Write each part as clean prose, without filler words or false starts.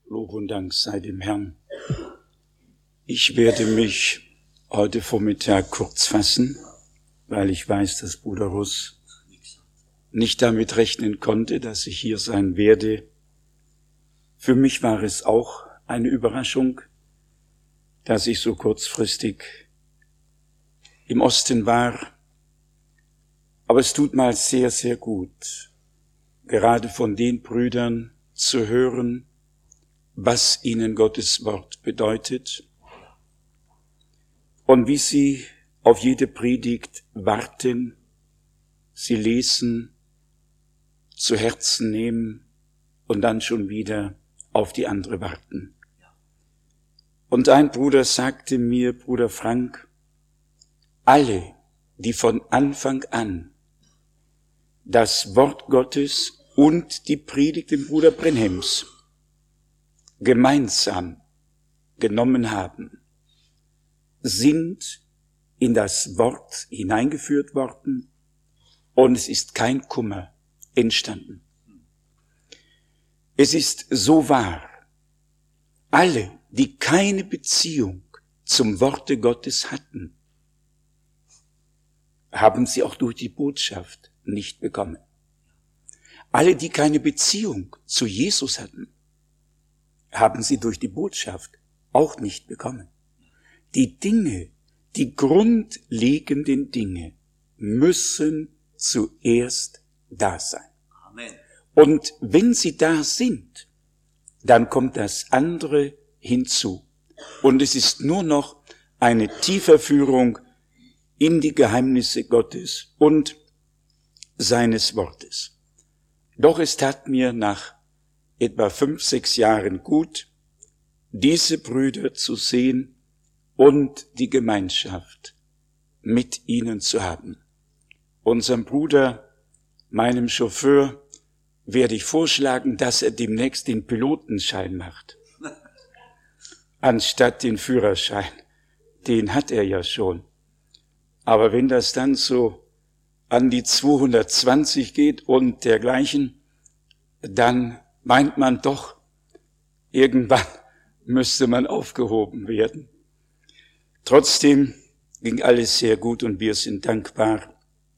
Lob und Dank sei dem Herrn. Ich werde mich heute Vormittag kurz fassen, weil ich weiß, dass Bruder Russ nicht damit rechnen konnte, dass ich hier sein werde. Für mich war es auch eine Überraschung, dass ich so kurzfristig im Osten war. Aber es tut mal sehr, sehr gut, gerade von den Brüdern zu hören, was ihnen Gottes Wort bedeutet und wie sie auf jede Predigt warten, sie lesen, zu Herzen nehmen und dann schon wieder auf die andere warten. Und ein Bruder sagte mir, Bruder Frank, alle, die von Anfang an das Wort Gottes und die Predigt des Bruder Brenhems gemeinsam genommen haben, sind in das Wort hineingeführt worden und es ist kein Kummer entstanden. Es ist so wahr, alle, die keine Beziehung zum Worte Gottes hatten, haben sie auch durch die Botschaft nicht bekommen. Alle, die keine Beziehung zu Jesus hatten, haben sie durch die Botschaft auch nicht bekommen. Die Dinge, die grundlegenden Dinge müssen zuerst da sein. Amen. Und wenn sie da sind, dann kommt das andere hinzu. Und es ist nur noch eine Tieferführung in die Geheimnisse Gottes und seines Wortes. Doch es tat mir nach etwa 5, 6 Jahren gut, diese Brüder zu sehen und die Gemeinschaft mit ihnen zu haben. Unserem Bruder, meinem Chauffeur, werde ich vorschlagen, dass er demnächst den Pilotenschein macht, anstatt den Führerschein. Den hat er ja schon. Aber wenn das dann so an die 220 geht und dergleichen, dann meint man doch, irgendwann müsste man aufgehoben werden. Trotzdem ging alles sehr gut und wir sind dankbar.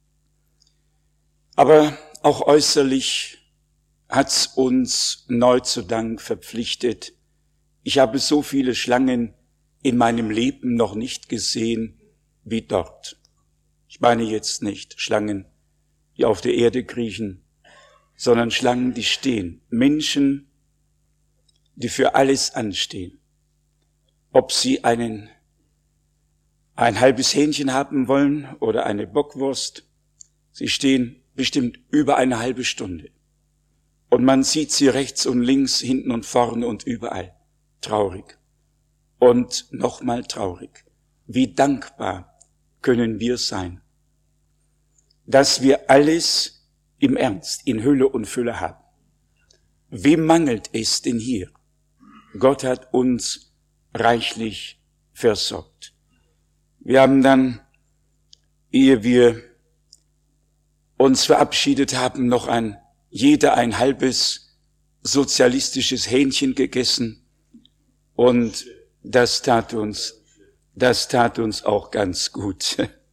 Aber auch äußerlich hat's uns neu zu Dank verpflichtet. Ich habe so viele Schlangen in meinem Leben noch nicht gesehen wie dort. Ich meine jetzt nicht Schlangen, die auf der Erde kriechen, sondern Schlangen, die stehen. Menschen, die für alles anstehen. Ob sie ein halbes Hähnchen haben wollen oder eine Bockwurst, sie stehen bestimmt über eine halbe Stunde. Und man sieht sie rechts und links, hinten und vorne und überall. Traurig. Und nochmal traurig. Wie dankbar können wir sein, dass wir alles im Ernst, in Hülle und Fülle haben. Wem mangelt es denn hier? Gott hat uns reichlich versorgt. Wir haben dann, ehe wir uns verabschiedet haben, noch jeder ein halbes sozialistisches Hähnchen gegessen und das tat uns auch ganz gut.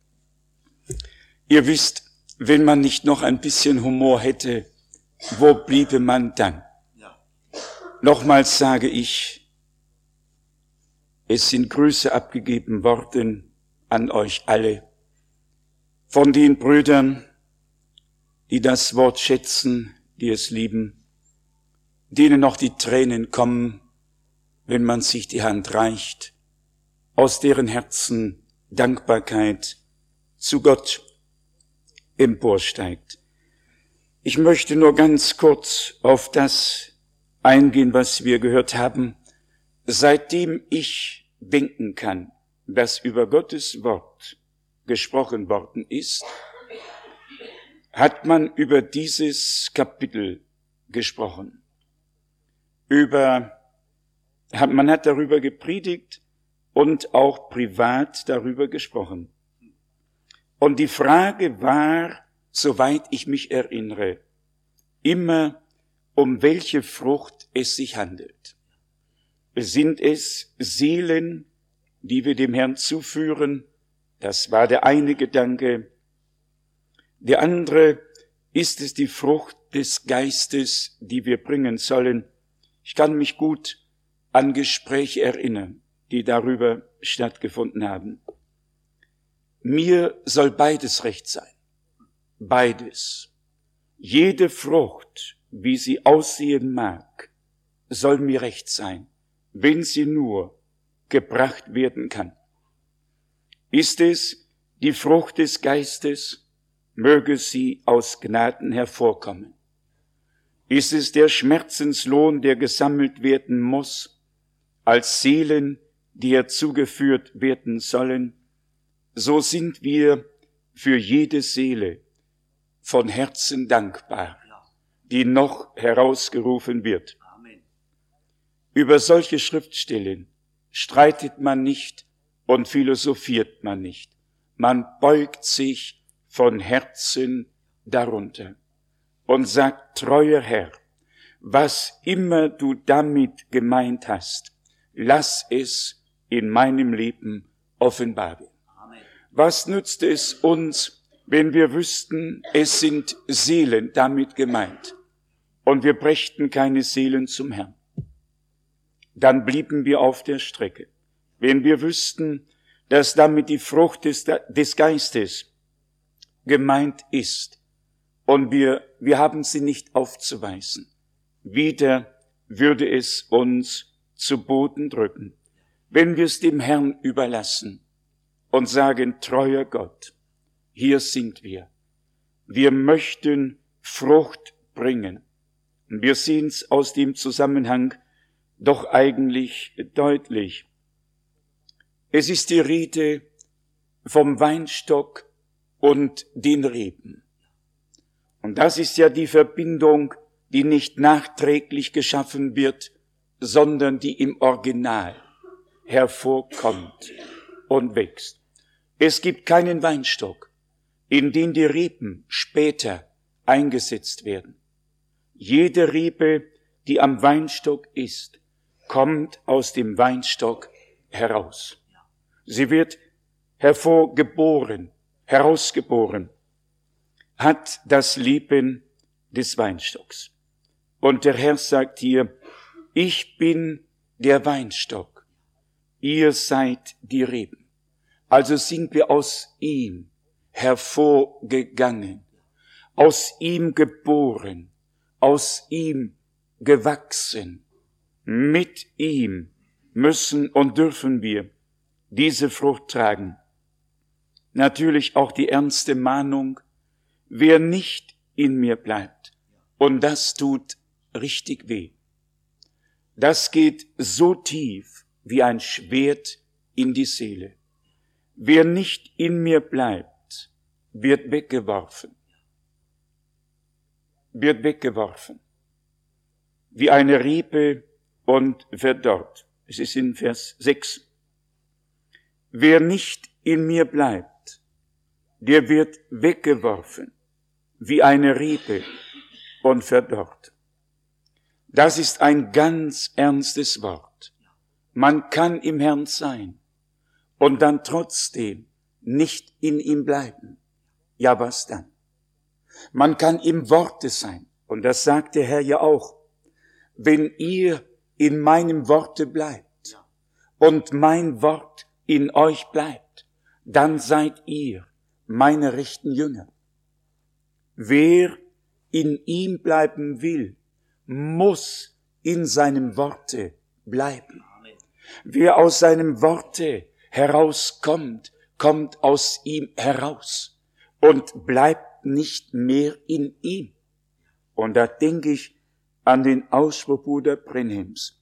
Ihr wisst, wenn man nicht noch ein bisschen Humor hätte, wo bliebe man dann? Ja. Nochmals sage ich, es sind Grüße abgegeben worden an euch alle von den Brüdern, die das Wort schätzen, die es lieben, denen noch die Tränen kommen, wenn man sich die Hand reicht, aus deren Herzen Dankbarkeit zu Gott emporsteigt. Ich möchte nur ganz kurz auf das eingehen, was wir gehört haben. Seitdem ich denken kann, dass über Gottes Wort gesprochen worden ist, hat man über dieses Kapitel gesprochen. Man hat darüber gepredigt und auch privat darüber gesprochen. Und die Frage war, soweit ich mich erinnere, immer, um welche Frucht es sich handelt. sind es Seelen, die wir dem Herrn zuführen. Das war der eine Gedanke. Der andere, ist es die Frucht des Geistes, die wir bringen sollen? Ich kann mich gut an Gespräche erinnern, die darüber stattgefunden haben. Mir soll beides recht sein. Beides. Jede Frucht, wie sie aussehen mag, soll mir recht sein, wenn sie nur gebracht werden kann. Ist es die Frucht des Geistes, möge sie aus Gnaden hervorkommen. Ist es der Schmerzenslohn, der gesammelt werden muss, als Seelen, die herzugeführt werden sollen, so sind wir für jede Seele von Herzen dankbar, die noch herausgerufen wird. Amen. Über solche Schriftstellen streitet man nicht und philosophiert man nicht. Man beugt sich von Herzen darunter und sagt, treuer Herr, was immer du damit gemeint hast, lass es in meinem Leben offenbar werden. Amen. Was nützt es uns, wenn wir wüssten, es sind Seelen damit gemeint und wir brächten keine Seelen zum Herrn? Dann blieben wir auf der Strecke. Wenn wir wüssten, dass damit die Frucht des Geistes gemeint ist und wir haben sie nicht aufzuweisen, wieder würde es uns zu Boden drücken. Wenn wir es dem Herrn überlassen und sagen, treuer Gott, hier sind wir. Wir möchten Frucht bringen. Und wir sehen es aus dem Zusammenhang doch eigentlich deutlich. Es ist die Rede vom Weinstock und den Reben. Und das ist ja die Verbindung, die nicht nachträglich geschaffen wird, sondern die im Original hervorkommt und wächst. Es gibt keinen Weinstock, in den die Reben später eingesetzt werden. Jede Rebe, die am Weinstock ist, kommt aus dem Weinstock heraus. Sie wird hervorgeboren, herausgeboren, hat das Leben des Weinstocks. Und der Herr sagt hier, ich bin der Weinstock, ihr seid die Reben. Also sind wir aus ihm hervorgegangen, aus ihm geboren, aus ihm gewachsen. Mit ihm müssen und dürfen wir diese Frucht tragen. Natürlich auch die ernste Mahnung, wer nicht in mir bleibt, und das tut richtig weh. Das geht so tief wie ein Schwert in die Seele. Wer nicht in mir bleibt, wird weggeworfen. Wird weggeworfen. Wie eine Rebe und verdorrt. Es ist in Vers 6. Wer nicht in mir bleibt, der wird weggeworfen, wie eine Rebe und verdorrt. Das ist ein ganz ernstes Wort. Man kann im Herrn sein und dann trotzdem nicht in ihm bleiben. Ja, was dann? Man kann im Worte sein, und das sagt der Herr ja auch. Wenn ihr in meinem Worte bleibt und mein Wort in euch bleibt, dann seid ihr meine rechten Jünger. Wer in ihm bleiben will, muss in seinem Worte bleiben. Wer aus seinem Worte herauskommt, kommt aus ihm heraus und bleibt nicht mehr in ihm. Und da denke ich an den Ausspruch Bruder Brenhims.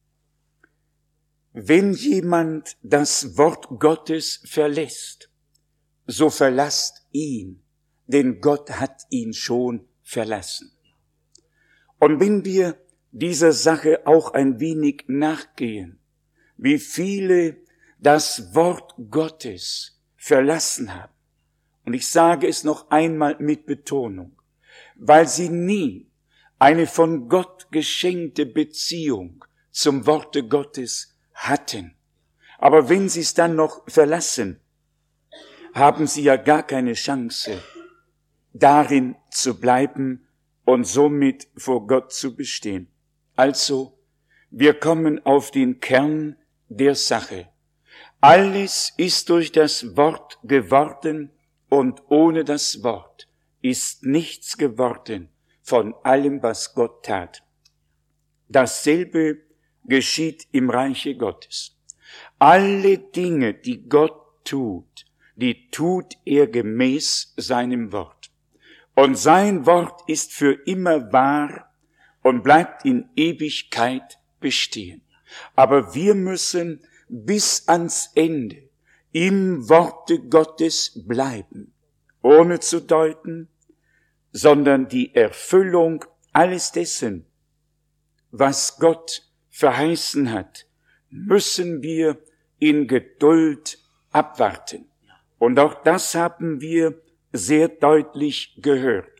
Wenn jemand das Wort Gottes verlässt, so verlasst ihn, denn Gott hat ihn schon verlassen. Und wenn wir dieser Sache auch ein wenig nachgehen, wie viele das Wort Gottes verlassen haben, und ich sage es noch einmal mit Betonung, weil sie nie eine von Gott geschenkte Beziehung zum Worte Gottes hatten. Aber wenn sie es dann noch verlassen, haben sie ja gar keine Chance, darin zu bleiben und somit vor Gott zu bestehen. Also, wir kommen auf den Kern der Sache. Alles ist durch das Wort geworden und ohne das Wort ist nichts geworden von allem, was Gott tat. Dasselbe geschieht im Reiche Gottes. Alle Dinge, die Gott tut, die tut er gemäß seinem Wort. Und sein Wort ist für immer wahr und bleibt in Ewigkeit bestehen. Aber wir müssen bis ans Ende im Worte Gottes bleiben, ohne zu deuten, sondern die Erfüllung alles dessen, was Gott verheißen hat, müssen wir in Geduld abwarten. Und auch das haben wir sehr deutlich gehört.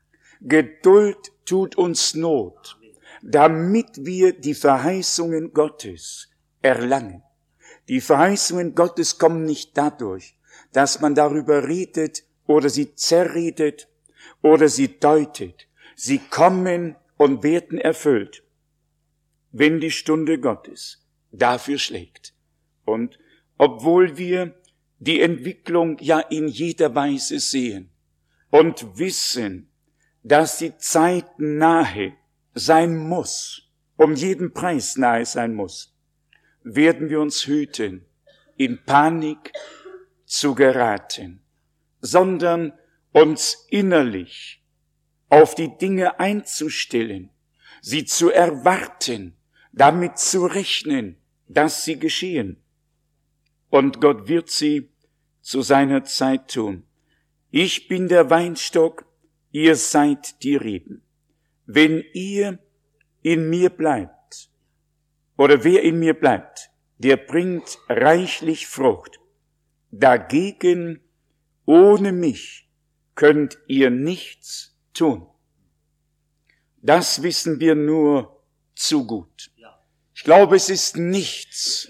Geduld tut uns Not, damit wir die Verheißungen Gottes erlangen. Die Verheißungen Gottes kommen nicht dadurch, dass man darüber redet oder sie zerredet oder sie deutet. Sie kommen und werden erfüllt, wenn die Stunde Gottes dafür schlägt. Und obwohl wir die Entwicklung ja in jeder Weise sehen und wissen, dass die Zeit nahe sein muss, um jeden Preis nahe sein muss, werden wir uns hüten, in Panik zu geraten, sondern uns innerlich auf die Dinge einzustellen, sie zu erwarten, damit zu rechnen, dass sie geschehen. Und Gott wird sie zu seiner Zeit tun. Ich bin der Weinstock, ihr seid die Reben. Wenn ihr in mir bleibt, oder wer in mir bleibt, der bringt reichlich Frucht. Dagegen, ohne mich, könnt ihr nichts tun. Das wissen wir nur zu gut. Ich glaube, es ist nichts,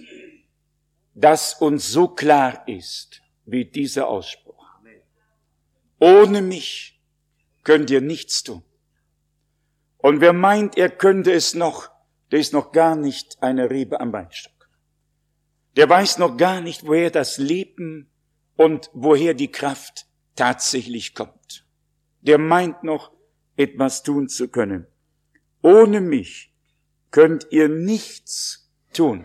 das uns so klar ist wie dieser Ausspruch. Ohne mich könnt ihr nichts tun. Und wer meint, er könnte es noch, der ist noch gar nicht eine Rebe am Weinstock. Der weiß noch gar nicht, woher das Leben und woher die Kraft tatsächlich kommt. Der meint noch, etwas tun zu können. Ohne mich könnt ihr nichts tun.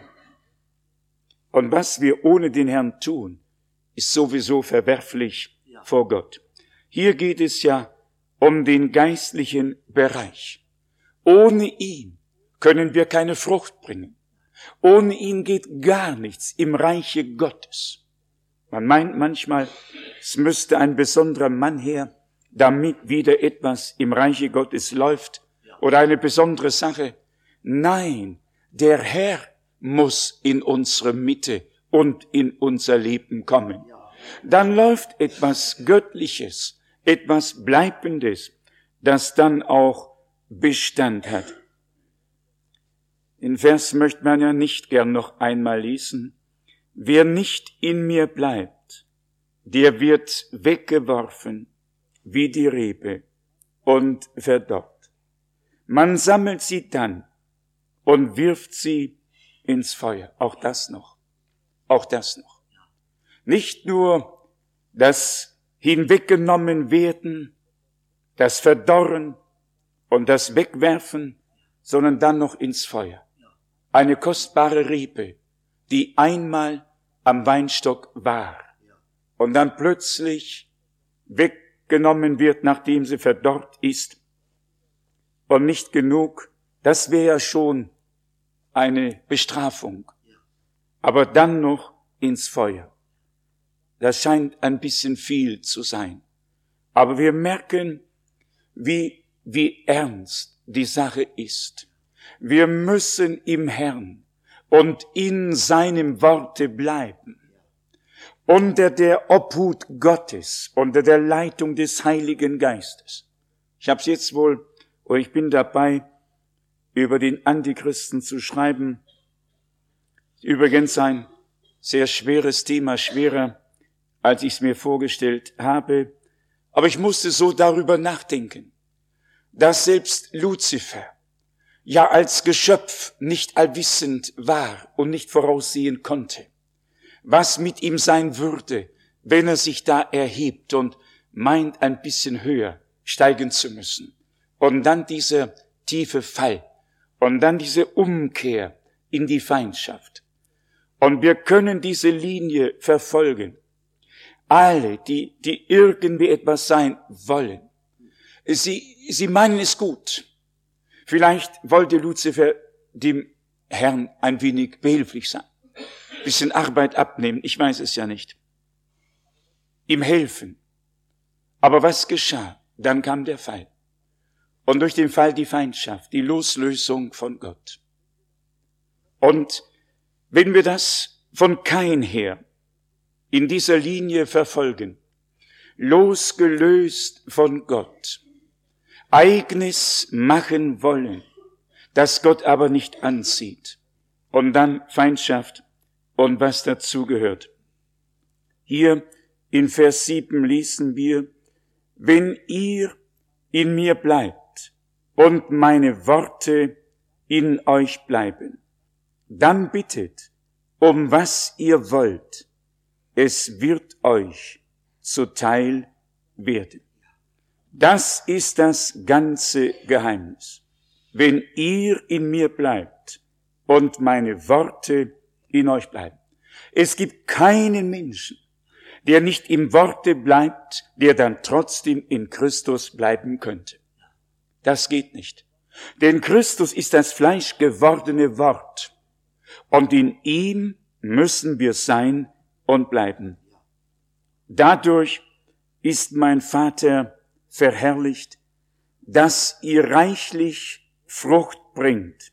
Und was wir ohne den Herrn tun, ist sowieso verwerflich vor Gott. Hier geht es ja um den geistlichen Bereich. Ohne ihn können wir keine Frucht bringen. Ohne ihn geht gar nichts im Reiche Gottes. Man meint manchmal, es müsste ein besonderer Mann her, damit wieder etwas im Reiche Gottes läuft oder eine besondere Sache. Nein, der Herr muss in unsere Mitte und in unser Leben kommen. Dann läuft etwas Göttliches, etwas Bleibendes, das dann auch Bestand hat. Den Vers möchte man ja nicht gern noch einmal lesen. Wer nicht in mir bleibt, der wird weggeworfen wie die Rebe und verdorrt. Man sammelt sie dann und wirft sie ins Feuer. Auch das noch. Auch das noch. Nicht nur das Hinweggenommen werden, das Verdorren und das Wegwerfen, sondern dann noch ins Feuer. Eine kostbare Rebe, die einmal am Weinstock war und dann plötzlich weggenommen wird, nachdem sie verdorrt ist. Und nicht genug, das wäre ja schon eine Bestrafung. Aber dann noch ins Feuer. Das scheint ein bisschen viel zu sein. Aber wir merken, wie ernst die Sache ist. Wir müssen im Herrn und in seinem Worte bleiben. Unter der Obhut Gottes, unter der Leitung des Heiligen Geistes. Ich habe es jetzt wohl, oder ich bin dabei, über den Antichristen zu schreiben. Übrigens ein sehr schweres Thema, schwerer, als ich es mir vorgestellt habe. Aber ich musste so darüber nachdenken, dass selbst Luzifer ja als Geschöpf nicht allwissend war und nicht voraussehen konnte, was mit ihm sein würde, wenn er sich da erhebt und meint, ein bisschen höher steigen zu müssen. Und dann dieser tiefe Fall und dann diese Umkehr in die Feindschaft. Und wir können diese Linie verfolgen. Alle, die irgendwie etwas sein wollen, sie meinen es gut. Vielleicht wollte Luzifer dem Herrn ein wenig behilflich sein, ein bisschen Arbeit abnehmen, ich weiß es ja nicht, ihm helfen. Aber was geschah? Dann kam der Fall. Und durch den Fall die Feindschaft, die Loslösung von Gott. Und wenn wir das von Kain her in dieser Linie verfolgen, losgelöst von Gott, Eigenes machen wollen, das Gott aber nicht anzieht, und dann Feindschaft und was dazugehört. Hier in Vers 7 lesen wir, wenn ihr in mir bleibt und meine Worte in euch bleiben, dann bittet, um was ihr wollt, es wird euch zuteil werden. Das ist das ganze Geheimnis. Wenn ihr in mir bleibt und meine Worte in euch bleiben. Es gibt keinen Menschen, der nicht im Worte bleibt, der dann trotzdem in Christus bleiben könnte. Das geht nicht. Denn Christus ist das fleischgewordene Wort. Und in ihm müssen wir sein und bleiben. Dadurch ist mein Vater verherrlicht, dass ihr reichlich Frucht bringt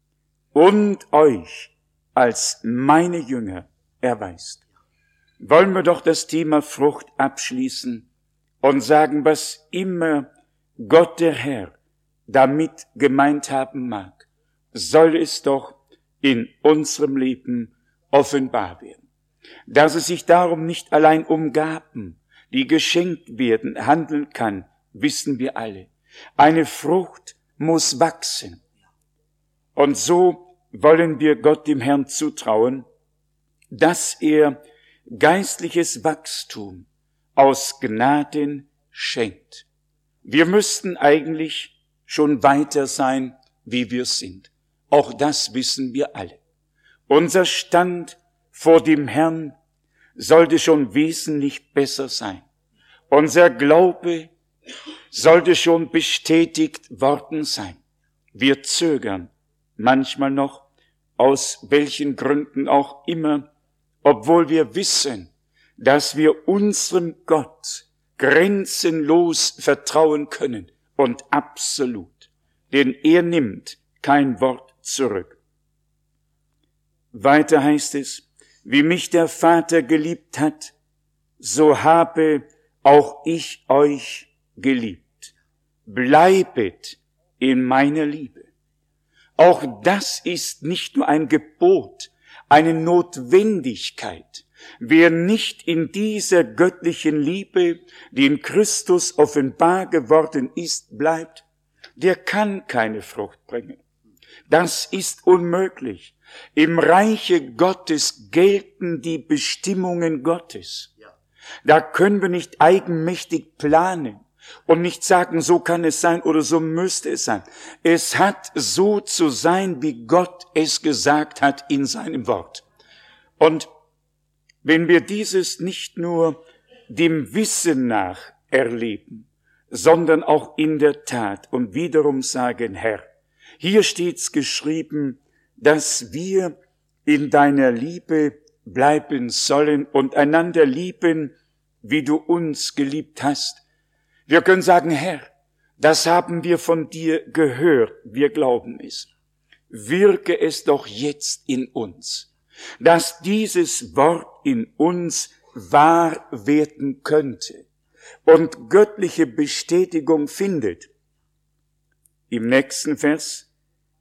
und euch als meine Jünger erweist. Wollen wir doch das Thema Frucht abschließen und sagen, was immer Gott der Herr damit gemeint haben mag, soll es doch in unserem Leben offenbar werden. Dass es sich darum nicht allein um Gaben, die geschenkt werden, handeln kann, wissen wir alle. Eine Frucht muss wachsen. Und so wollen wir Gott dem Herrn zutrauen, dass er geistliches Wachstum aus Gnaden schenkt. Wir müssten eigentlich schon weiter sein, wie wir sind. Auch das wissen wir alle. Unser Stand vor dem Herrn sollte schon wesentlich besser sein. Unser Glaube sollte schon bestätigt worden sein. Wir zögern manchmal noch, aus welchen Gründen auch immer, obwohl wir wissen, dass wir unserem Gott grenzenlos vertrauen können und absolut, denn er nimmt kein Wort zurück. Weiter heißt es, wie mich der Vater geliebt hat, so habe auch ich euch geliebt. Bleibet in meiner Liebe. Auch das ist nicht nur ein Gebot, eine Notwendigkeit. Wer nicht in dieser göttlichen Liebe, die in Christus offenbar geworden ist, bleibt, der kann keine Frucht bringen. Das ist unmöglich. Im Reiche Gottes gelten die Bestimmungen Gottes. Da können wir nicht eigenmächtig planen und nicht sagen, so kann es sein oder so müsste es sein. Es hat so zu sein, wie Gott es gesagt hat in seinem Wort. Und wenn wir dieses nicht nur dem Wissen nach erleben, sondern auch in der Tat und wiederum sagen, Herr, hier steht's geschrieben, dass wir in deiner Liebe bleiben sollen und einander lieben, wie du uns geliebt hast. Wir können sagen, Herr, das haben wir von dir gehört, wir glauben es. Wirke es doch jetzt in uns, dass dieses Wort in uns wahr werden könnte und göttliche Bestätigung findet. Im nächsten Vers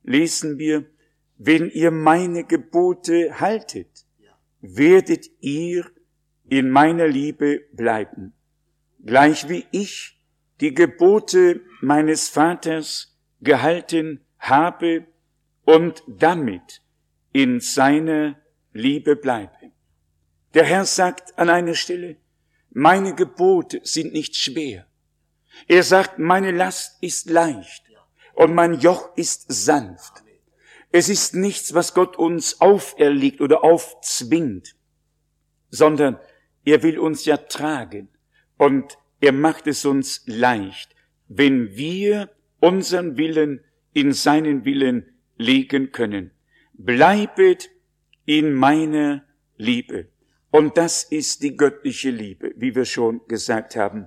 lesen wir, wenn ihr meine Gebote haltet, werdet ihr in meiner Liebe bleiben, gleich wie ich die Gebote meines Vaters gehalten habe und damit in seiner Liebe bleibe. Der Herr sagt an einer Stelle, meine Gebote sind nicht schwer. Er sagt, meine Last ist leicht und mein Joch ist sanft. Es ist nichts, was Gott uns auferlegt oder aufzwingt, sondern er will uns ja tragen und er macht es uns leicht, wenn wir unseren Willen in seinen Willen legen können. Bleibet in meiner Liebe. Und das ist die göttliche Liebe, wie wir schon gesagt haben.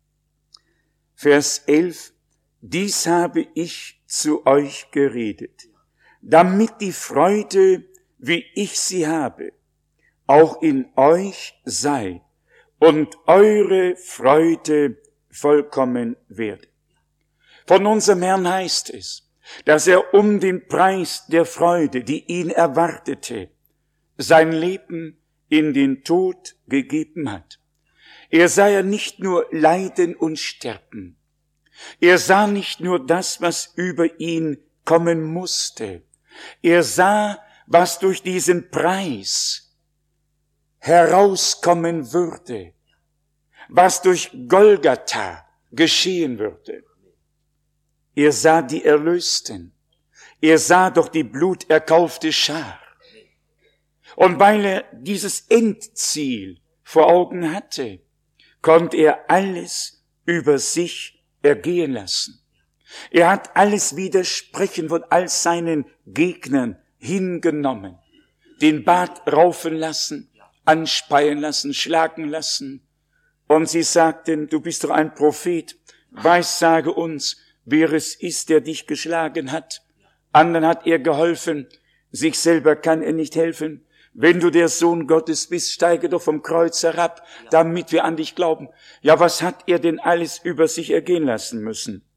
Vers 11. Dies habe ich zu euch geredet, damit die Freude, wie ich sie habe, auch in euch sei und eure Freude vollkommen werde. Von unserem Herrn heißt es, dass er um den Preis der Freude, die ihn erwartete, sein Leben in den Tod gegeben hat. Er sah ja nicht nur Leiden und Sterben. Er sah nicht nur das, was über ihn kommen musste. Er sah, was durch diesen Preis herauskommen würde, was durch Golgatha geschehen würde. Er sah die Erlösten. Er sah doch die bluterkaufte Schar. Und weil er dieses Endziel vor Augen hatte, konnte er alles über sich ergehen lassen. Er hat alles Widersprechen von all seinen Gegnern hingenommen, den Bart raufen lassen, anspeien lassen, schlagen lassen. Und sie sagten, du bist doch ein Prophet, weissage uns, wer es ist, der dich geschlagen hat. Anderen hat er geholfen, sich selber kann er nicht helfen. Wenn du der Sohn Gottes bist, steige doch vom Kreuz herab, damit wir an dich glauben. Ja, was hat er denn alles über sich ergehen lassen müssen?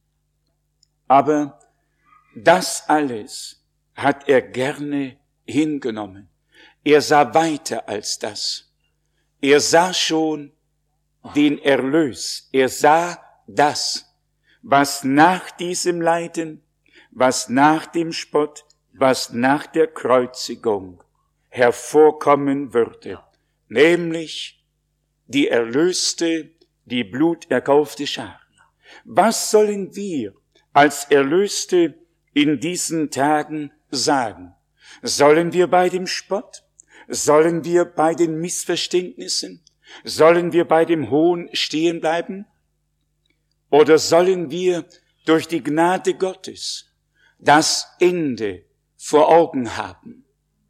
Aber das alles hat er gerne hingenommen. Er sah weiter als das. Er sah schon den Erlös. Er sah das, was nach diesem Leiden, was nach dem Spott, was nach der Kreuzigung hervorkommen würde, nämlich die erlöste, die bluterkaufte Schar. Was sollen wir als Erlöste in diesen Tagen sagen? Sollen wir bei dem Spott? Sollen wir bei den Missverständnissen? Sollen wir bei dem Hohn stehen bleiben? Oder sollen wir durch die Gnade Gottes das Ende vor Augen haben?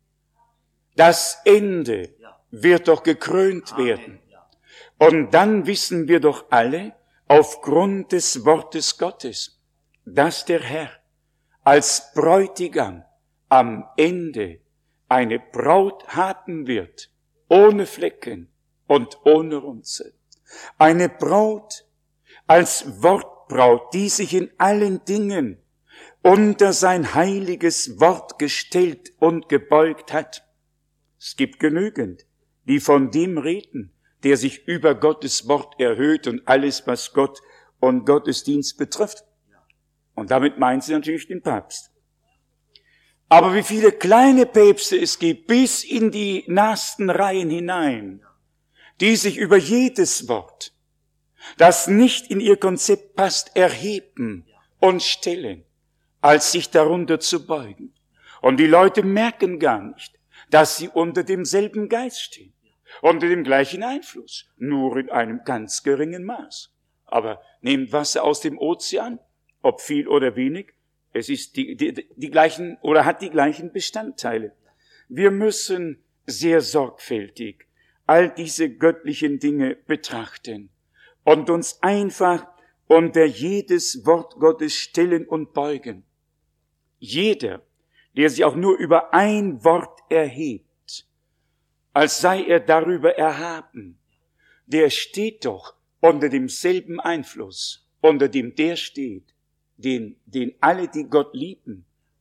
Das Ende wird doch gekrönt werden. Und dann wissen wir doch alle, aufgrund des Wortes Gottes, dass der Herr als Bräutigam am Ende eine Braut haben wird, ohne Flecken und ohne Runzel. Eine Braut als Wortbraut, die sich in allen Dingen unter sein heiliges Wort gestellt und gebeugt hat. Es gibt genügend, die von dem reden, der sich über Gottes Wort erhöht und alles, was Gott und Gottesdienst betrifft. Und damit meinen sie natürlich den Papst. Aber wie viele kleine Päpste es gibt, bis in die nahesten Reihen hinein, die sich über jedes Wort, das nicht in ihr Konzept passt, erheben und stellen, als sich darunter zu beugen. Und die Leute merken gar nicht, dass sie unter demselben Geist stehen, unter dem gleichen Einfluss, nur in einem ganz geringen Maß. Aber nehmt Wasser aus dem Ozean, ob viel oder wenig, es ist die gleichen oder hat die gleichen Bestandteile. Wir müssen sehr sorgfältig all diese göttlichen Dinge betrachten und uns einfach unter jedes Wort Gottes stellen und beugen. Jeder, der sich auch nur über ein Wort erhebt, als sei er darüber erhaben, der steht doch unter demselben Einfluss, unter dem der steht, den alle, die Gott lieben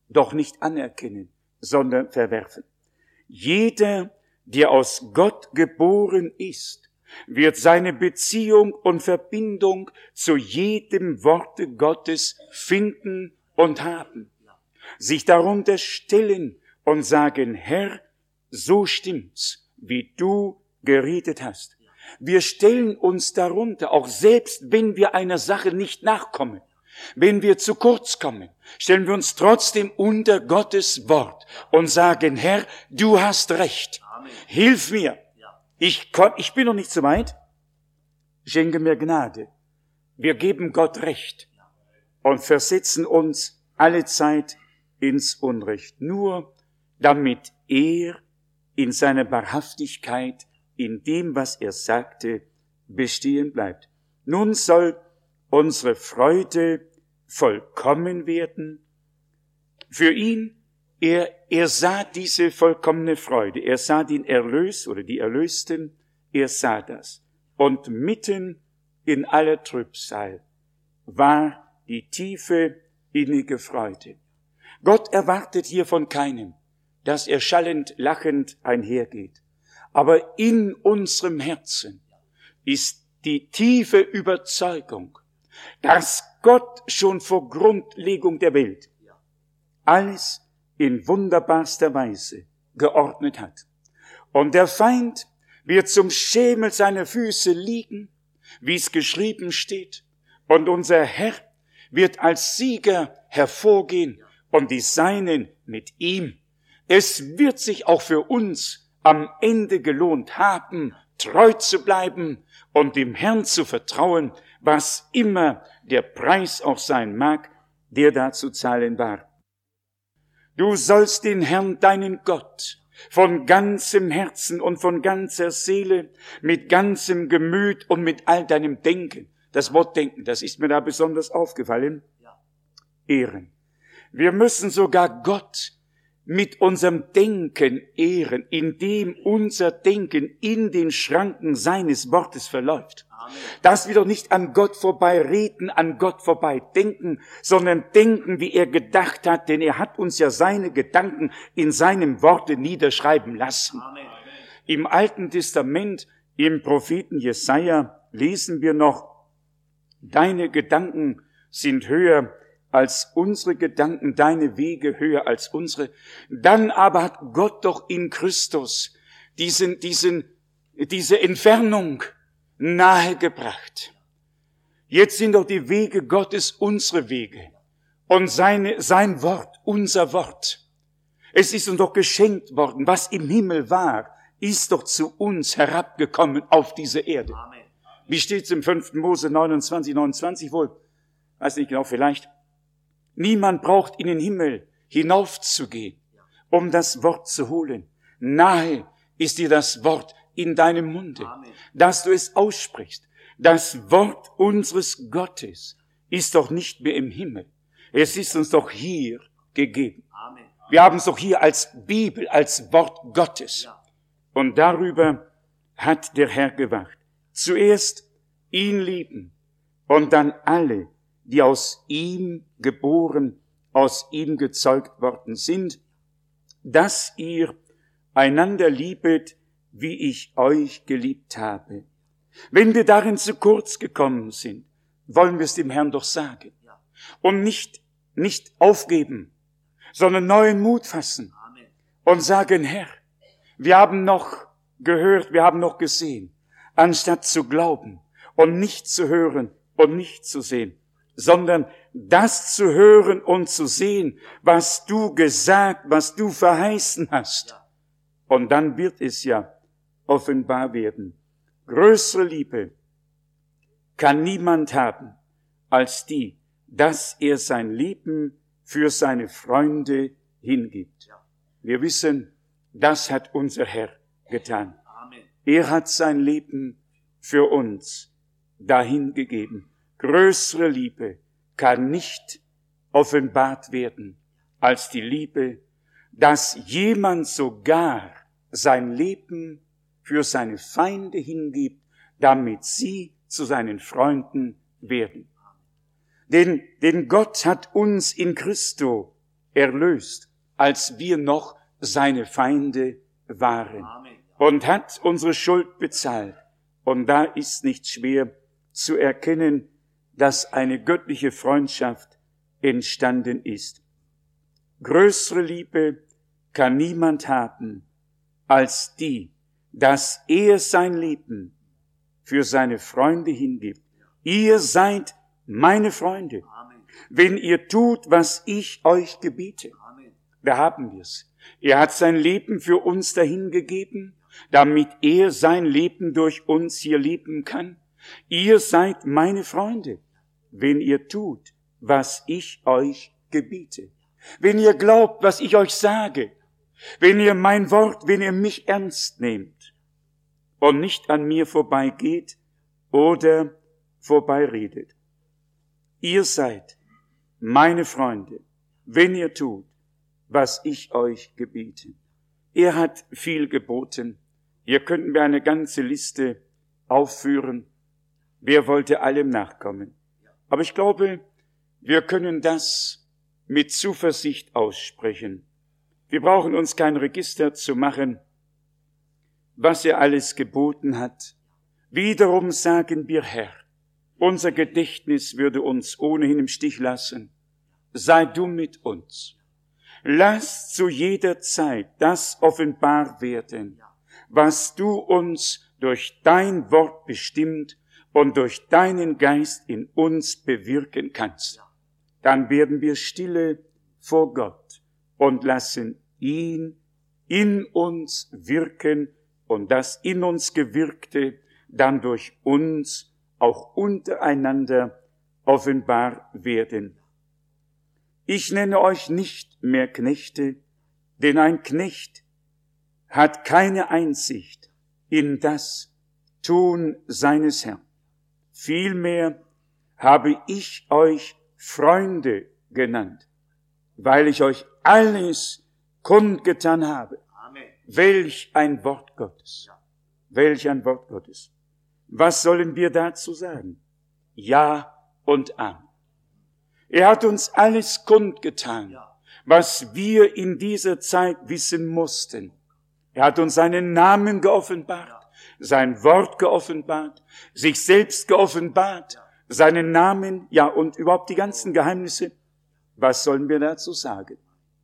doch nicht anerkennen, sondern verwerfen. Jeder, der aus Gott geboren ist, wird seine Beziehung und Verbindung zu jedem Worte Gottes finden und haben, sich darunter stellen und sagen, Herr, so stimmt's, wie du geredet hast. Wir stellen uns darunter, auch selbst wenn wir einer Sache nicht nachkommen, wenn wir zu kurz kommen, stellen wir uns trotzdem unter Gottes Wort und sagen, Herr, du hast recht, hilf mir. Ich bin noch nicht so weit, schenke mir Gnade. Wir geben Gott Recht und versetzen uns alle Zeit ins Unrecht, nur damit er in seiner Wahrhaftigkeit, in dem, was er sagte, bestehen bleibt. Nun soll unsere Freude vollkommen werden. Für ihn, er sah diese vollkommene Freude, er sah den Erlös oder die Erlösten, er sah das. Und mitten in aller Trübsal war die tiefe, innige Freude. Gott erwartet hier von keinem, dass er schallend, lachend einhergeht. Aber in unserem Herzen ist die tiefe Überzeugung, dass Gott schon vor Grundlegung der Welt alles in wunderbarster Weise geordnet hat. Und der Feind wird zum Schemel seiner Füße liegen, wie es geschrieben steht, und unser Herr wird als Sieger hervorgehen und die Seinen mit ihm. Es wird sich auch für uns am Ende gelohnt haben, treu zu bleiben und dem Herrn zu vertrauen, was immer der Preis auch sein mag, der da zu zahlen war. Du sollst den Herrn, deinen Gott, von ganzem Herzen und von ganzer Seele, mit ganzem Gemüt und mit all deinem Denken, das Wort Denken, das ist mir da besonders aufgefallen, ehren. Wir müssen sogar Gott mit unserem Denken ehren, indem unser Denken in den Schranken seines Wortes verläuft. Amen. Dass wir doch nicht an Gott vorbei reden, an Gott vorbei denken, sondern denken, wie er gedacht hat, denn er hat uns ja seine Gedanken in seinem Worte niederschreiben lassen. Amen. Im Alten Testament, im Propheten Jesaja, lesen wir noch, deine Gedanken sind höher als unsere Gedanken, deine Wege höher als unsere. Dann aber hat Gott doch in Christus diese Entfernung nahegebracht. Jetzt sind doch die Wege Gottes unsere Wege und sein Wort unser Wort. Es ist uns doch geschenkt worden, was im Himmel war, ist doch zu uns herabgekommen auf diese Erde. Amen. Wie steht's im 5. Mose 29 wohl? Weiß nicht genau, vielleicht. Niemand braucht in den Himmel hinaufzugehen, um das Wort zu holen. Nahe ist dir das Wort in deinem Munde, Amen. Dass du es aussprichst. Das Wort unseres Gottes ist doch nicht mehr im Himmel. Es ist uns doch hier gegeben. Amen. Wir haben es doch hier als Bibel, als Wort Gottes. Ja. Und darüber hat der Herr gewacht. Zuerst ihn lieben und dann alle, die aus ihm geboren, aus ihm gezeugt worden sind, dass ihr einander liebet, wie ich euch geliebt habe. Wenn wir darin zu kurz gekommen sind, wollen wir es dem Herrn doch sagen. Und nicht aufgeben, sondern neuen Mut fassen und sagen, Herr, wir haben noch gehört, wir haben noch gesehen, anstatt zu glauben und nicht zu hören und nicht zu sehen, sondern das zu hören und zu sehen, was du gesagt, was du verheißen hast. Und dann wird es ja offenbar werden. Größere Liebe kann niemand haben als die, dass er sein Leben für seine Freunde hingibt. Wir wissen, das hat unser Herr getan. Er hat sein Leben für uns dahingegeben. Größere Liebe kann nicht offenbart werden als die Liebe, dass jemand sogar sein Leben für seine Feinde hingibt, damit sie zu seinen Freunden werden. Denn Gott hat uns in Christo erlöst, als wir noch seine Feinde waren, und hat unsere Schuld bezahlt. Und da ist nicht schwer zu erkennen, dass eine göttliche Freundschaft entstanden ist. Größere Liebe kann niemand haben als die, dass er sein Leben für seine Freunde hingibt. Ihr seid meine Freunde, wenn ihr tut, was ich euch gebiete. Da haben wir's. Er hat sein Leben für uns dahingegeben, damit er sein Leben durch uns hier leben kann. Ihr seid meine Freunde, wenn ihr tut, was ich euch gebiete. Wenn ihr glaubt, was ich euch sage, wenn ihr mein Wort, wenn ihr mich ernst nehmt und nicht an mir vorbeigeht oder vorbeiredet. Ihr seid meine Freunde, wenn ihr tut, was ich euch gebiete. Er hat viel geboten. Hier könnten wir eine ganze Liste aufführen. Wer wollte allem nachkommen? Aber ich glaube, wir können das mit Zuversicht aussprechen. Wir brauchen uns kein Register zu machen, was er alles geboten hat. Wiederum sagen wir, Herr, unser Gedächtnis würde uns ohnehin im Stich lassen. Sei du mit uns. Lass zu jeder Zeit das offenbar werden, was du uns durch dein Wort bestimmt und durch deinen Geist in uns bewirken kannst. Dann werden wir stille vor Gott und lassen ihn in uns wirken und das in uns Gewirkte dann durch uns auch untereinander offenbar werden. Ich nenne euch nicht mehr Knechte, denn ein Knecht hat keine Einsicht in das Tun seines Herrn. Vielmehr habe ich euch Freunde genannt, weil ich euch alles kundgetan habe. Amen. Welch ein Wort Gottes. Welch ein Wort Gottes. Was sollen wir dazu sagen? Ja und Amen. Er hat uns alles kundgetan, was wir in dieser Zeit wissen mussten. Er hat uns seinen Namen geoffenbart, sein Wort geoffenbart, sich selbst geoffenbart, seinen Namen, ja, und überhaupt die ganzen Geheimnisse. Was sollen wir dazu sagen?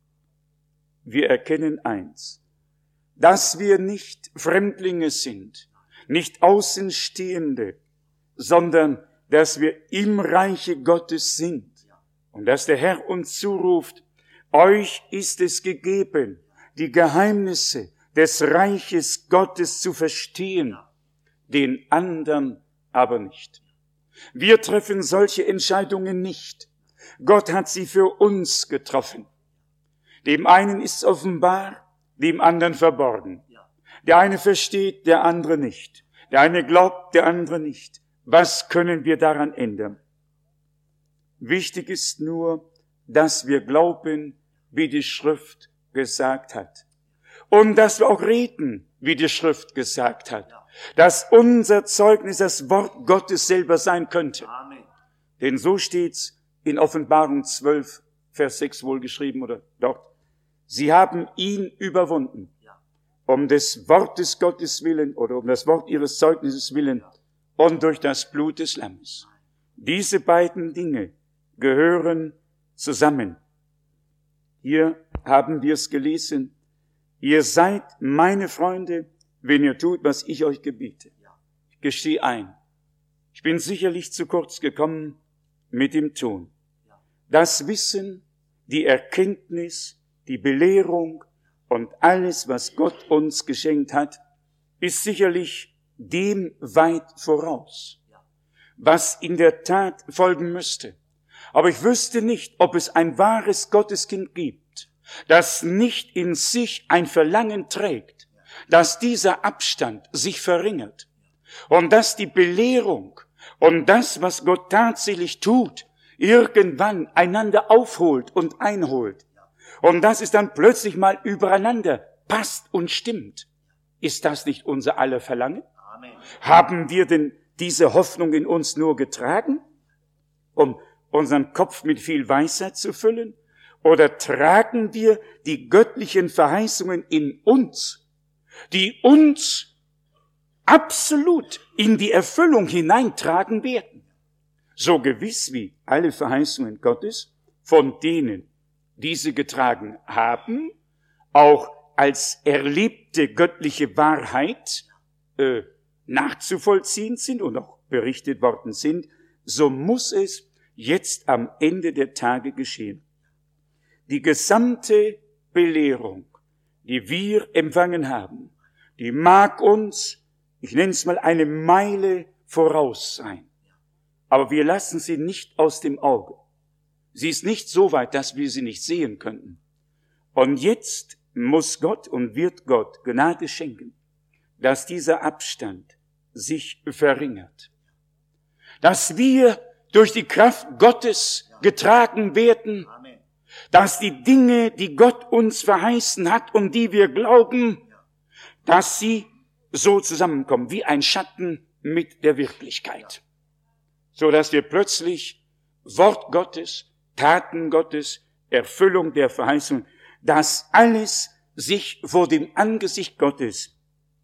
Wir erkennen eins, dass wir nicht Fremdlinge sind, nicht Außenstehende, sondern dass wir im Reiche Gottes sind und dass der Herr uns zuruft, euch ist es gegeben, die Geheimnisse des Reiches Gottes zu verstehen, den anderen aber nicht. Wir treffen solche Entscheidungen nicht. Gott hat sie für uns getroffen. Dem einen ist es offenbar, dem anderen verborgen. Der eine versteht, der andere nicht. Der eine glaubt, der andere nicht. Was können wir daran ändern? Wichtig ist nur, dass wir glauben, wie die Schrift gesagt hat. Und dass wir auch reden, wie die Schrift gesagt hat. Dass unser Zeugnis das Wort Gottes selber sein könnte. Amen. Denn so steht's in Offenbarung 12, Vers 6 wohl geschrieben oder dort. Sie haben ihn überwunden, um des Wortes Gottes willen oder um das Wort ihres Zeugnisses willen und durch das Blut des Lammes. Diese beiden Dinge gehören zusammen. Hier haben wir es gelesen. Ihr seid meine Freunde, wenn ihr tut, was ich euch gebiete. Ich gestehe ein. Ich bin sicherlich zu kurz gekommen mit dem Tun. Das Wissen, die Erkenntnis, die Belehrung und alles, was Gott uns geschenkt hat, ist sicherlich dem weit voraus, was in der Tat folgen müsste. Aber ich wüsste nicht, ob es ein wahres Gotteskind gibt, das nicht in sich ein Verlangen trägt, dass dieser Abstand sich verringert und dass die Belehrung und das, was Gott tatsächlich tut, irgendwann einander aufholt und einholt. Und das ist dann plötzlich mal übereinander passt und stimmt. Ist das nicht unser aller Verlangen? Amen. Haben wir denn diese Hoffnung in uns nur getragen, um unseren Kopf mit viel Weisheit zu füllen oder tragen wir die göttlichen Verheißungen in uns, die uns absolut in die Erfüllung hineintragen werden? So gewiss wie alle Verheißungen Gottes von denen, die sie getragen haben, auch als erlebte göttliche Wahrheit nachzuvollziehen sind und auch berichtet worden sind, so muss es jetzt am Ende der Tage geschehen. Die gesamte Belehrung, die wir empfangen haben, die mag uns, ich nenne es mal, eine Meile voraus sein. Aber wir lassen sie nicht aus dem Auge. Sie ist nicht so weit, dass wir sie nicht sehen könnten. Und jetzt muss Gott und wird Gott Gnade schenken, dass dieser Abstand sich verringert. Dass wir durch die Kraft Gottes getragen werden, dass die Dinge, die Gott uns verheißen hat und die wir glauben, dass sie so zusammenkommen, wie ein Schatten mit der Wirklichkeit. So dass wir plötzlich Wort Gottes, Taten Gottes, Erfüllung der Verheißung, dass alles sich vor dem Angesicht Gottes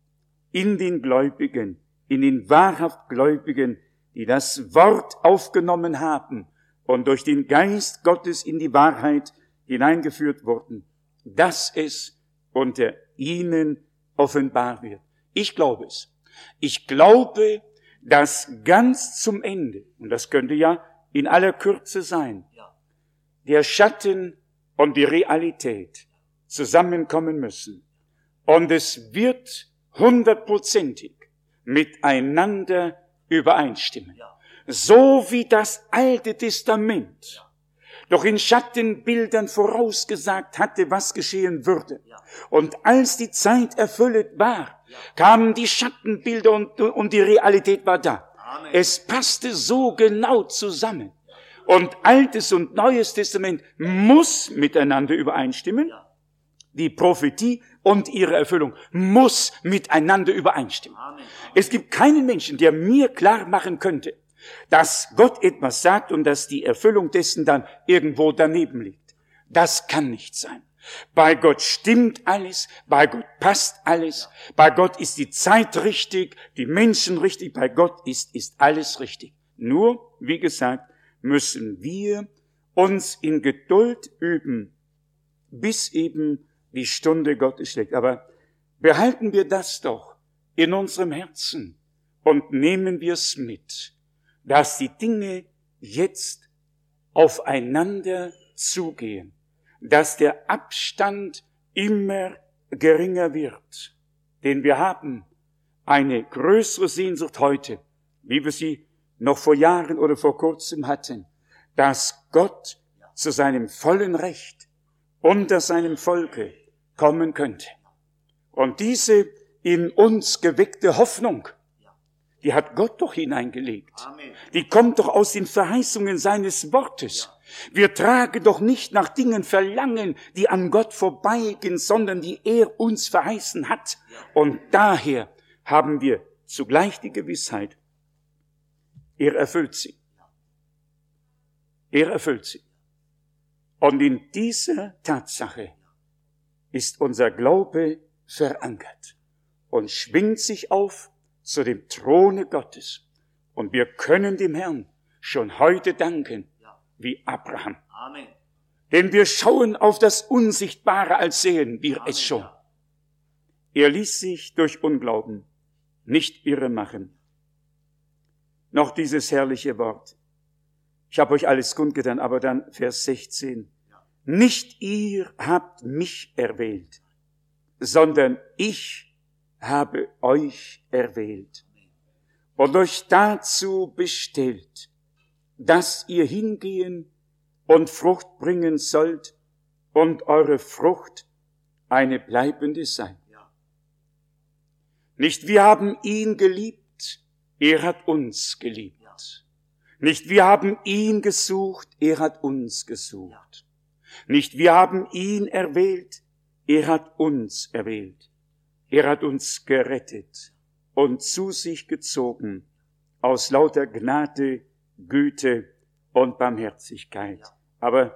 in den Gläubigen, in den wahrhaft Gläubigen, die das Wort aufgenommen haben und durch den Geist Gottes in die Wahrheit hineingeführt wurden, dass es unter ihnen offenbar wird. Ich glaube es. Ich glaube, dass ganz zum Ende, und das könnte ja in aller Kürze sein, der Schatten und die Realität zusammenkommen müssen. Und es wird 100%ig miteinander übereinstimmen. So wie das Alte Testament doch in Schattenbildern vorausgesagt hatte, was geschehen würde. Und als die Zeit erfüllt war, kamen die Schattenbilder und die Realität war da. Amen. Es passte so genau zusammen. Und Altes und Neues Testament muss miteinander übereinstimmen. Die Prophetie und ihre Erfüllung muss miteinander übereinstimmen. Amen. Es gibt keinen Menschen, der mir klar machen könnte, dass Gott etwas sagt und dass die Erfüllung dessen dann irgendwo daneben liegt. Das kann nicht sein. Bei Gott stimmt alles, bei Gott passt alles, bei Gott ist die Zeit richtig, die Menschen richtig, bei Gott ist alles richtig. Nur, wie gesagt, müssen wir uns in Geduld üben, bis eben die Stunde Gottes schlägt. Aber behalten wir das doch in unserem Herzen und nehmen wir es mit, dass die Dinge jetzt aufeinander zugehen, dass der Abstand immer geringer wird. Denn wir haben eine größere Sehnsucht heute, wie wir sie noch vor Jahren oder vor kurzem hatten, dass Gott zu seinem vollen Recht unter seinem Volke kommen könnte. Und diese in uns geweckte Hoffnung, die hat Gott doch hineingelegt. Amen. Die kommt doch aus den Verheißungen seines Wortes. Ja. Wir tragen doch nicht nach Dingen Verlangen, die an Gott vorbeigehen, sondern die er uns verheißen hat. Ja. Und daher haben wir zugleich die Gewissheit, er erfüllt sie. Er erfüllt sie. Und in dieser Tatsache ist unser Glaube verankert und schwingt sich auf zu dem Throne Gottes. Und wir können dem Herrn schon heute danken, wie Abraham. Amen. Denn wir schauen auf das Unsichtbare, als sehen wir es schon. Er ließ sich durch Unglauben nicht irre machen. Noch dieses herrliche Wort. Ich habe euch alles kundgetan, aber dann Vers 16. Nicht ihr habt mich erwählt, sondern ich habe euch erwählt und euch dazu bestellt, dass ihr hingehen und Frucht bringen sollt und eure Frucht eine bleibende sei. Nicht wir haben ihn geliebt, er hat uns geliebt. Nicht wir haben ihn gesucht, er hat uns gesucht. Nicht wir haben ihn erwählt, er hat uns erwählt. Er hat uns gerettet und zu sich gezogen aus lauter Gnade, Güte und Barmherzigkeit. Aber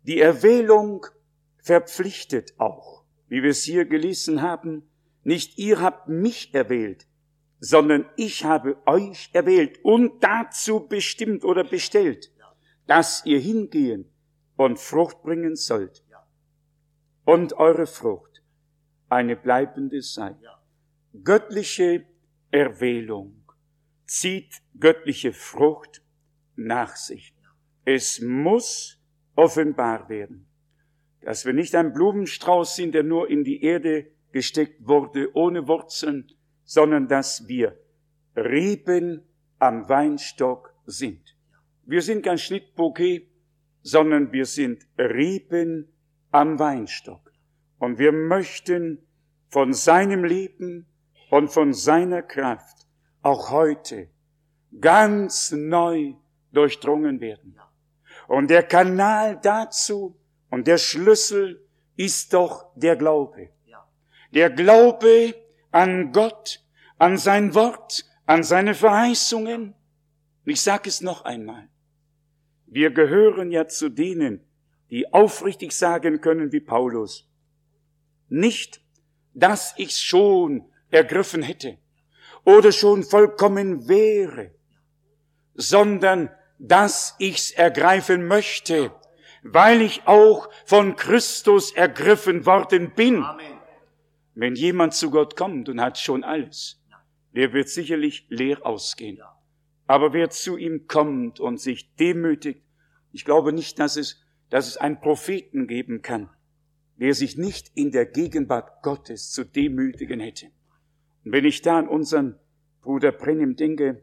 Die Erwählung verpflichtet auch, wie wir es hier gelesen haben. Nicht ihr habt mich erwählt, sondern ich habe euch erwählt und dazu bestimmt oder bestellt, dass ihr hingehen und Frucht bringen sollt. Und eure Frucht eine bleibende sei. Göttliche Erwählung zieht göttliche Frucht nach sich. Es muss offenbar werden, dass wir nicht ein Blumenstrauß sind, der nur in die Erde gesteckt wurde, ohne Wurzeln, sondern dass wir Reben am Weinstock sind. Wir sind kein Schnittbouquet, sondern wir sind Reben am Weinstock. Und wir möchten von seinem Leben und von seiner Kraft auch heute ganz neu durchdrungen werden. Und der Kanal dazu und der Schlüssel ist doch der Glaube. Der Glaube an Gott, an sein Wort, an seine Verheißungen. Ich sage es noch einmal. Wir gehören ja zu denen, die aufrichtig sagen können wie Paulus. Nicht, dass ich's schon ergriffen hätte oder schon vollkommen wäre, sondern dass ich's ergreifen möchte, weil ich auch von Christus ergriffen worden bin. Amen. Wenn jemand zu Gott kommt und hat schon alles, der wird sicherlich leer ausgehen. Aber wer zu ihm kommt und sich demütigt, ich glaube nicht, dass es einen Propheten geben kann, der sich nicht in der Gegenwart Gottes zu demütigen hätte. Und wenn ich da an unseren Bruder Brennim denke,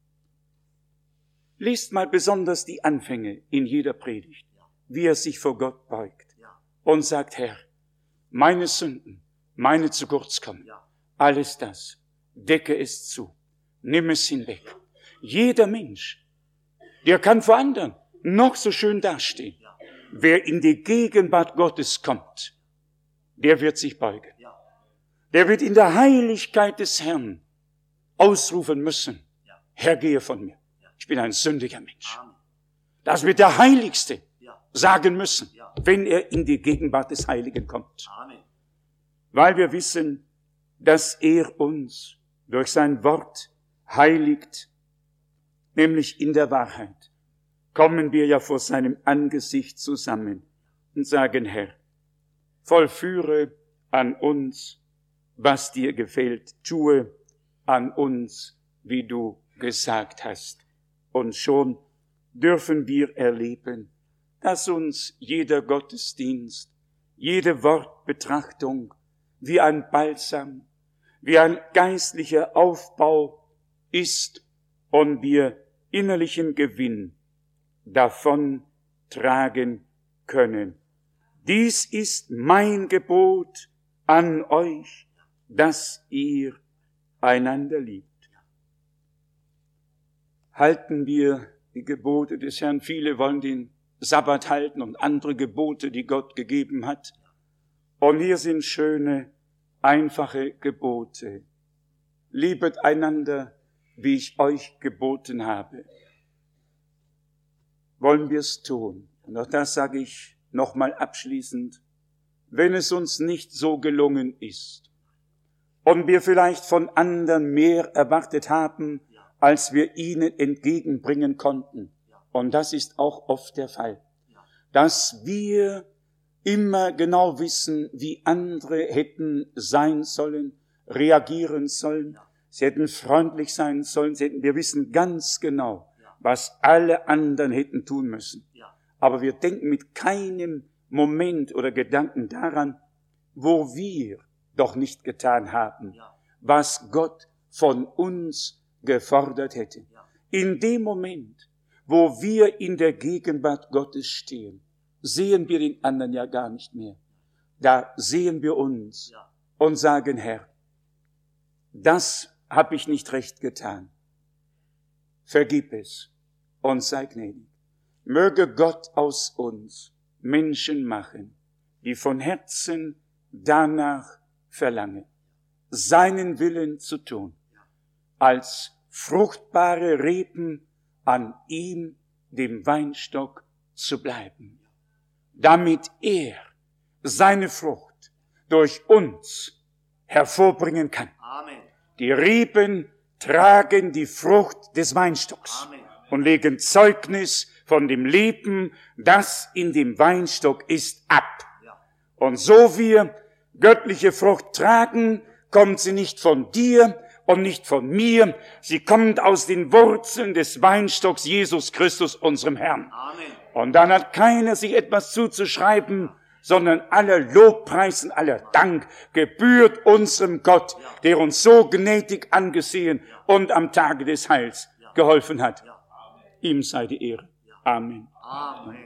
lest mal besonders die Anfänge in jeder Predigt, wie er sich vor Gott beugt und sagt, Herr, meine Sünden, meine zu kurz kommen, alles das, decke es zu, nimm es hinweg. Jeder Mensch, der kann vor anderen noch so schön dastehen. Wer in die Gegenwart Gottes kommt, der wird sich beugen. Der wird in der Heiligkeit des Herrn ausrufen müssen, Herr, gehe von mir. Ich bin ein sündiger Mensch. Das wird der Heiligste sagen müssen, wenn er in die Gegenwart des Heiligen kommt. Weil wir wissen, dass er uns durch sein Wort heiligt, nämlich in der Wahrheit, kommen wir ja vor seinem Angesicht zusammen und sagen, Herr, vollführe an uns, was dir gefällt, tue an uns, wie du gesagt hast. Und schon dürfen wir erleben, dass uns jeder Gottesdienst, jede Wortbetrachtung wie ein Balsam, wie ein geistlicher Aufbau ist und wir innerlichen Gewinn davon tragen können. Dies ist mein Gebot an euch, dass ihr einander liebt. Halten wir die Gebote des Herrn. Viele wollen den Sabbat halten und andere Gebote, die Gott gegeben hat. Und hier sind schöne, einfache Gebote. Liebet einander, wie ich euch geboten habe. Wollen wir es tun? Und auch das sage ich nochmal abschließend. Wenn es uns nicht so gelungen ist und wir vielleicht von anderen mehr erwartet haben, als wir ihnen entgegenbringen konnten, und das ist auch oft der Fall, dass wir immer genau wissen, wie andere hätten sein sollen, reagieren sollen, sie hätten freundlich sein sollen, wir wissen ganz genau, was alle anderen hätten tun müssen. Aber wir denken mit keinem Moment oder Gedanken daran, wo wir doch nicht getan haben, was Gott von uns gefordert hätte. In dem Moment, wo wir in der Gegenwart Gottes stehen, sehen wir den anderen ja gar nicht mehr. Da sehen wir uns und sagen, Herr, das habe ich nicht recht getan. Vergib es und sei gnädig. Möge Gott aus uns Menschen machen, die von Herzen danach verlangen, seinen Willen zu tun, als fruchtbare Reben an ihm, dem Weinstock, zu bleiben. damit er seine Frucht durch uns hervorbringen kann. Amen. Die Reben tragen die Frucht des Weinstocks Amen. und legen Zeugnis von dem Leben, das in dem Weinstock ist, ab. Ja. Und so wir göttliche Frucht tragen, kommt sie nicht von dir und nicht von mir. Sie kommt aus den Wurzeln des Weinstocks Jesus Christus, unserem Herrn. Amen. Und dann hat keiner sich etwas zuzuschreiben, sondern aller Lobpreis und aller Dank gebührt unserem Gott, der uns so gnädig angesehen und am Tage des Heils geholfen hat. Ihm sei die Ehre. Amen. Amen.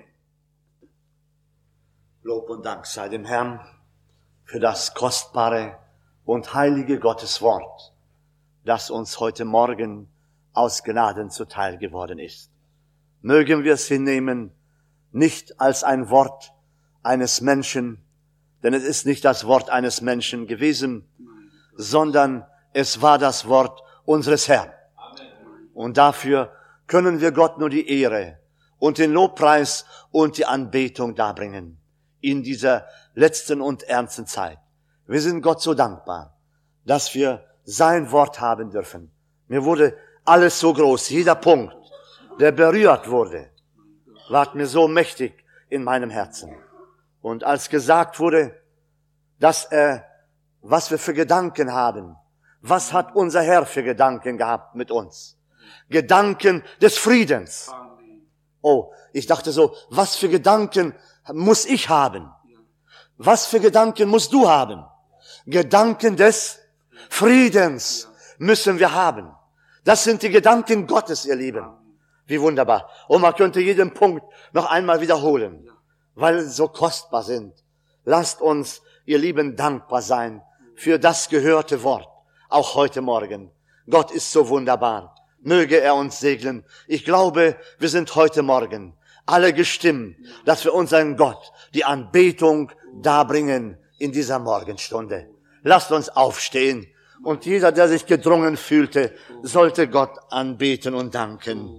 Lob und Dank sei dem Herrn für das kostbare und heilige Gotteswort, das uns heute Morgen aus Gnaden zuteil geworden ist. Mögen wir es hinnehmen, nicht als ein Wort eines Menschen, denn es ist nicht das Wort eines Menschen gewesen, sondern es war das Wort unseres Herrn. Und dafür können wir Gott nur die Ehre und den Lobpreis und die Anbetung darbringen in dieser letzten und ernsten Zeit. Wir sind Gott so dankbar, dass wir sein Wort haben dürfen. Mir wurde alles so groß, jeder Punkt, der berührt wurde, ward mir so mächtig in meinem Herzen. Und als gesagt wurde, dass was wir für Gedanken haben, was hat unser Herr für Gedanken gehabt mit uns? Gedanken des Friedens. Oh, ich dachte so, was für Gedanken muss ich haben? Was für Gedanken musst du haben? Gedanken des Friedens müssen wir haben. Das sind die Gedanken Gottes, ihr Lieben. Wie wunderbar. Und man könnte jeden Punkt noch einmal wiederholen, weil sie so kostbar sind. Lasst uns, ihr Lieben, dankbar sein für das gehörte Wort, auch heute Morgen. Gott ist so wunderbar. Möge er uns segnen. Ich glaube, wir sind heute Morgen alle gestimmt, dass wir unseren Gott die Anbetung darbringen in dieser Morgenstunde. Lasst uns aufstehen und jeder, der sich gedrungen fühlte, sollte Gott anbeten und danken.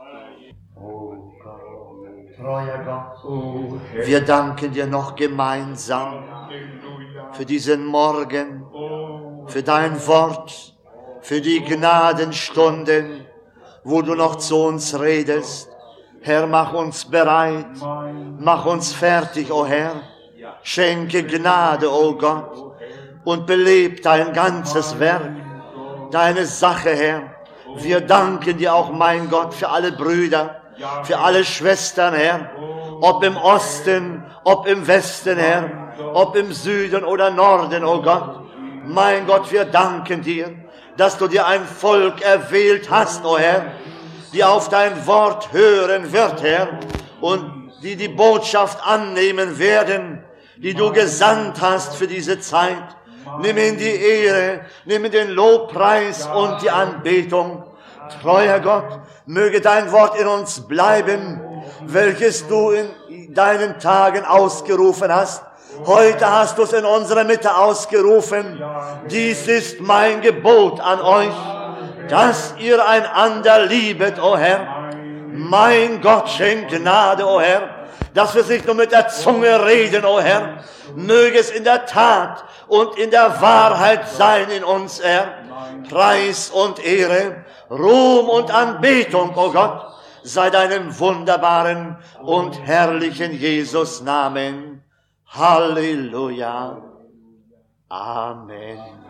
Oh Gott, treuer Gott, wir danken dir noch gemeinsam für diesen Morgen, für dein Wort, für die Gnadenstunden, wo du noch zu uns redest. Herr, mach uns bereit, mach uns fertig, o Herr. Schenke Gnade, o Gott, und beleb dein ganzes Werk, deine Sache, Herr. Wir danken dir auch, mein Gott, für alle Brüder, für alle Schwestern, Herr, ob im Osten, ob im Westen, Herr, ob im Süden oder Norden, o Gott. Mein Gott, wir danken dir, dass du dir ein Volk erwählt hast, o Herr, die auf dein Wort hören wird, Herr, und die die Botschaft annehmen werden, die du gesandt hast für diese Zeit. Nimm in die Ehre, nimm in den Lobpreis und die Anbetung. Treuer Gott, möge dein Wort in uns bleiben, welches du in deinen Tagen ausgerufen hast. Heute hast du es in unserer Mitte ausgerufen. Dies ist mein Gebot an euch, dass ihr einander liebet, o Herr. Mein Gott, schenk Gnade, o Herr, dass wir nicht nur mit der Zunge reden, o Herr. Möge es in der Tat und in der Wahrheit sein in uns, Herr. Preis und Ehre, Ruhm und Anbetung, o Gott, sei deinem wunderbaren und herrlichen Jesus Namen. Halleluja. Amen.